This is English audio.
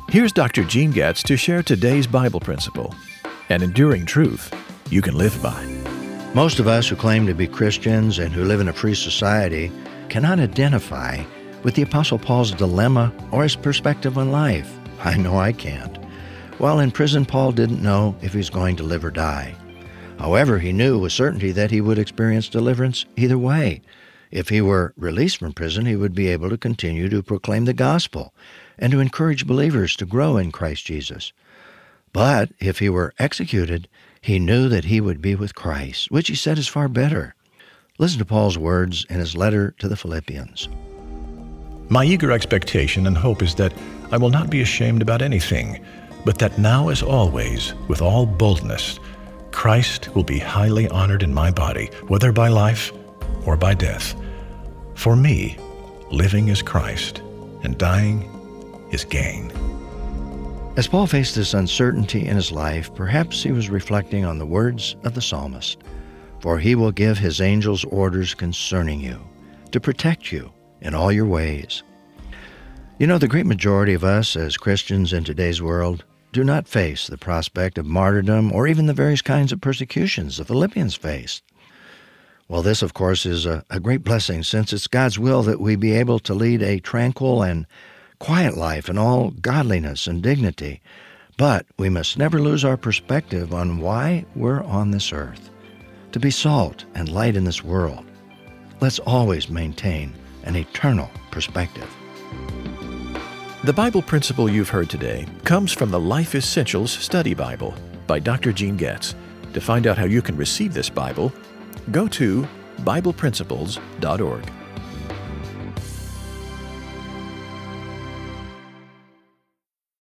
Here's Dr. Gene Getz to share today's Bible principle, an enduring truth you can live by. Most of us who claim to be Christians and who live in a free society cannot identify with the Apostle Paul's dilemma or his perspective on life. I know I can't. While in prison, Paul didn't know if he was going to live or die. However, he knew with certainty that he would experience deliverance either way. If he were released from prison, he would be able to continue to proclaim the gospel and to encourage believers to grow in Christ Jesus. But if he were executed, he knew that he would be with Christ, which he said is far better. Listen to Paul's words in his letter to the Philippians. My eager expectation and hope is that I will not be ashamed about anything, but that now as always, with all boldness, Christ will be highly honored in my body, whether by life or by death. For me, living is Christ, and dying is gain. As Paul faced this uncertainty in his life, perhaps he was reflecting on the words of the psalmist, "For he will give his angels orders concerning you, to protect you in all your ways." You know, the great majority of us as Christians in today's world do not face the prospect of martyrdom or even the various kinds of persecutions the Philippians faced. Well, this, of course, is a great blessing, since it's God's will that we be able to lead a tranquil and quiet life in all godliness and dignity. But we must never lose our perspective on why we're on this earth, to be salt and light in this world. Let's always maintain an eternal perspective. The Bible principle you've heard today comes from the Life Essentials Study Bible by Dr. Gene Getz. To find out how you can receive this Bible, go to BiblePrinciples.org.